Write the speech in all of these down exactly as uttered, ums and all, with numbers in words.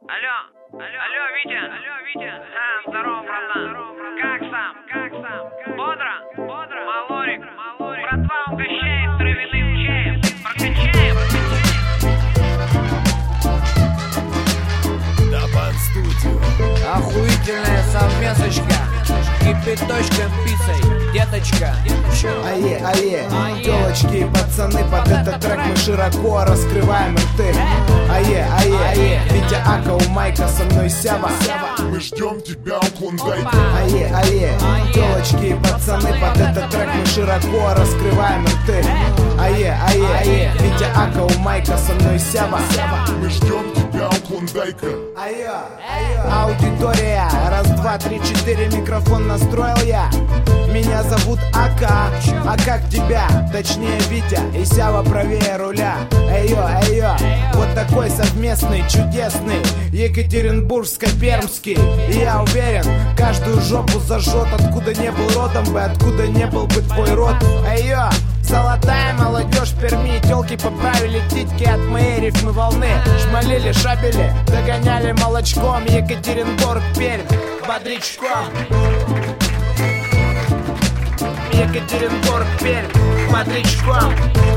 Алло, алло, алло, Витя, алло, Витя. А, здорово, братан. Как сам? Как сам? Бодро? Бодро? Малорик, малорик. Братва угощает травяным чаем. Прокачаем. Дабан студио. Охуительная совместочка, кипяточком пиццей, деточка. Ае, ае, девочки и пацаны, под этот трек мы широко раскрываем рты. Ае, ае, Витя Ака, у Майка, со мной Сява. Мы ждем тебя у Клондайка. Ае, ае, девочки и пацаны, под этот трек мы широко раскрываем рты. Ае, ае, Витя Ака, у Майка, со мной Сява. Мы ждем тебя у Клондайка. Ае, аудитория, раз, два, три, четыре, микрофон настроил я. Меня зовут Ака, а как тебя? Точнее Витя и Сява правее руля. Эйо, эйо, вот такой совместный, чудесный Екатеринбургско-Пермский. И я уверен, каждую жопу зажжет, откуда не был родом бы, откуда не был бы твой род. Эйо, золотая молодежь Перми, тёлки поправили титьки от моей рифмы волны. Шмалили, шабели, догоняли молочком. Екатеринбург, Пермь, бодрячком. Екатеринбург, Пермь, бодрячком.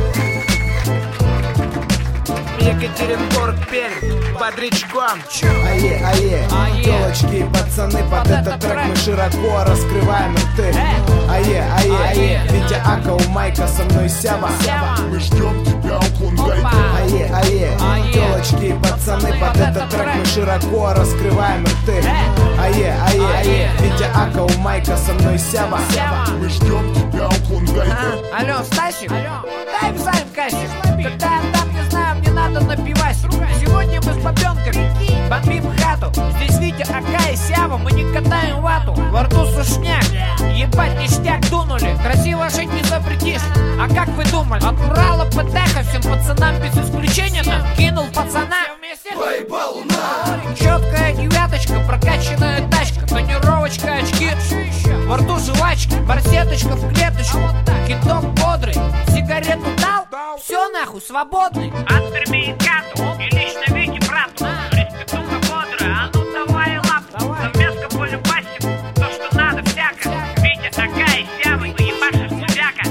Екатеринбург, Пермь, бодрячком. Ае, ае, девочки и пацаны, под этот трек мы широко раскрываем рты. Ае, ае, Витя Ака, у Майка, со мной Сява. Мы ждем тебя у Клондайка. Ае, ае, девочки и пацаны, под этот трек мы широко раскрываем рты. Ае, ае, Витя Ака, у Майка, со мной Сява. Мы ждем тебя у Клондайка. Алло, Стасик, дай писать кассик. Когда я там, не знаю, мне надо напивать. Сегодня мы с бабенками бомбим хату. Здесь Витя, Ака и Сява, мы не катаем вату. Во рту сушняк, ебать ништяк дунули. Красиво жить не запретишь. А как вы думали? От Урала ПТХ всем пацанам без исключения нам кинул пацана. Поебал луна. Четкая девяточка, прокачанная тачка, тонировочка, очки, во рту жвачки, барсеточка в клеточку, кидок бодрый, сигарету дал, все нахуй, свободный. От Перми и Кату, и лично Вите брату. Респектуха бодрая, а ну давай лапу. Совместка по любасику, то что надо всяко. Витя, Ака и Сява, мы ебашишь музяка.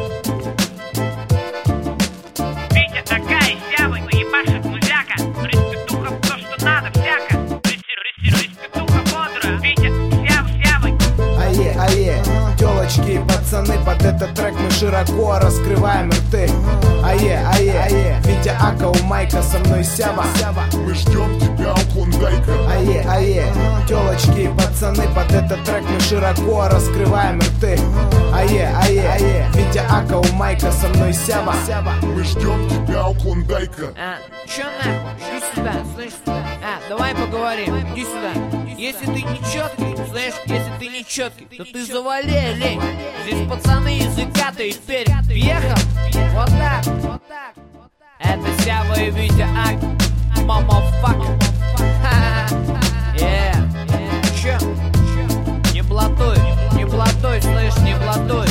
Витя, Ака и Сява, мы ебашишь музяка. Респектуха, то что надо всяко. Респектуха бодрая, Витя, Сява, Сява. Ае, ае, девочки и пацаны, под этот трек мы широко раскрываем рты. Ае, ае, Витя Ака, у Майка, со мной Сява. Мы ждем тебя у Клондайка. Ае, ае, девочки и пацаны, под этот трек мы широко раскрываем рты. Ае, ае, Витя Ака, у Майка, со мной Сява. Мы ждем тебя у Клондайка. А, чё нахуй? Иди сюда, слышь? А, давай поговорим, иди сюда. Если ты не четкий, слышь, если ты не четкий, то ты завали, лень. Здесь пацаны из Икаты и Пермь. Въехал? Вот так, вот так. Это Сява и Витя Ак, мамафак. Yeah. Чё? Не блатуй, не блатуй, слышь, не блатуй.